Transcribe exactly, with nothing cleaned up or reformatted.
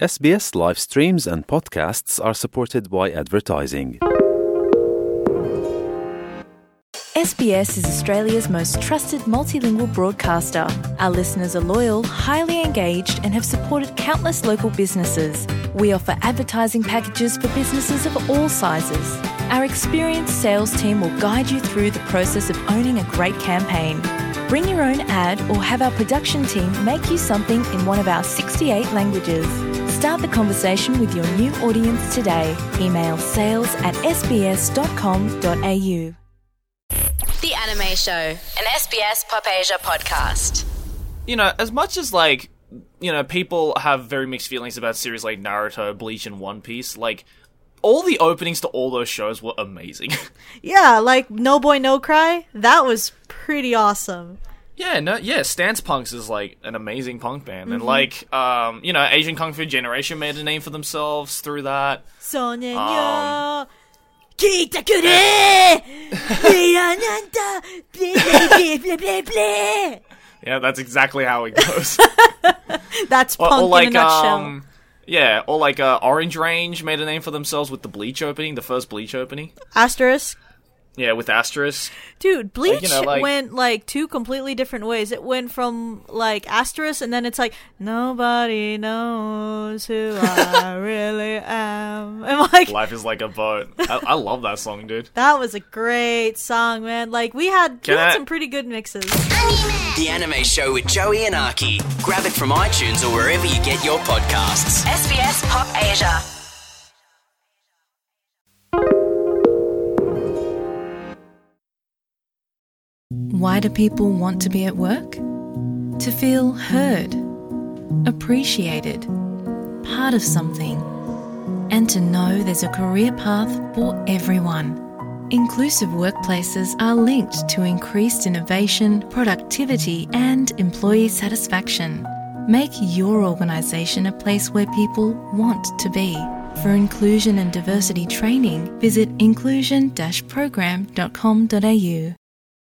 S B S live streams and podcasts are supported by advertising. S B S is Australia's most trusted multilingual broadcaster. Our listeners are loyal, highly engaged, and have supported countless local businesses. We offer advertising packages for businesses of all sizes. Our experienced sales team will guide you through the process of owning a great campaign. Bring your own ad or have our production team make you something in one of our sixty-eight languages. Start the conversation with your new audience today. Email sales at s b s dot com dot a u. The Anime Show, an S B S Pop Asia podcast. You know, as much as, like, you know, people have very mixed feelings about series like Naruto, Bleach, and One Piece, like, all the openings to all those shows were amazing. Yeah, like No Boy No Cry, that was pretty awesome. Yeah, no, yeah, Stance Punks is, like, an amazing punk band. Mm-hmm. And, like, um, you know, Asian Kung Fu Generation made a name for themselves through that. Sonen Um, Kita kure! Yeah, that's exactly how it goes. That's or, punk or like, in a nutshell. Um, yeah, or like uh, Orange Range made a name for themselves with the Bleach opening, the first Bleach opening. Asterisk. Yeah, with Asterisk. Dude, Bleach Like, you know, like- went, like, two completely different ways. It went from, like, Asterisk, and then it's like, nobody knows who I really am. And, like, Life is like a boat. I, I love that song, dude. that was a great song, man. Like, we had, we Can had I- some pretty good mixes. The Anime Show with Joey and Aki. Grab it from iTunes or wherever you get your podcasts. S B S Pop Asia. Why do people want to be at work? To feel heard, appreciated, part of something, and to know there's a career path for everyone. Inclusive workplaces are linked to increased innovation, productivity, and employee satisfaction. Make your organisation a place where people want to be. For inclusion and diversity training, visit inclusion dash program dot com dot a u.